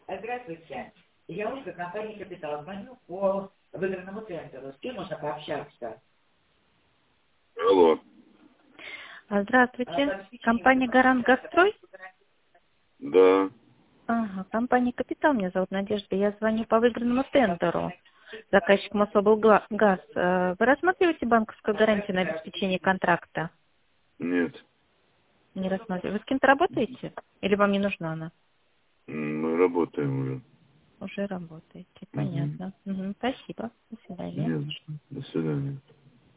Здравствуйте. Я Ольга, компания «Капитал». Звоню по выигранному центру. С кем можно пообщаться? Алло. Здравствуйте. Компания «Гарант Газстрой». Да. Ага, компания «Капитал». Меня зовут Надежда. Я звоню по выигранному тендеру. Заказчиком особый газ. Вы рассматриваете банковскую гарантию на обеспечение контракта? Нет. Не рассматриваете. Вы с кем-то работаете? Или вам не нужна она? Мы работаем уже. Уже работаете. Угу. Понятно. Спасибо. До свидания. Нет. До свидания.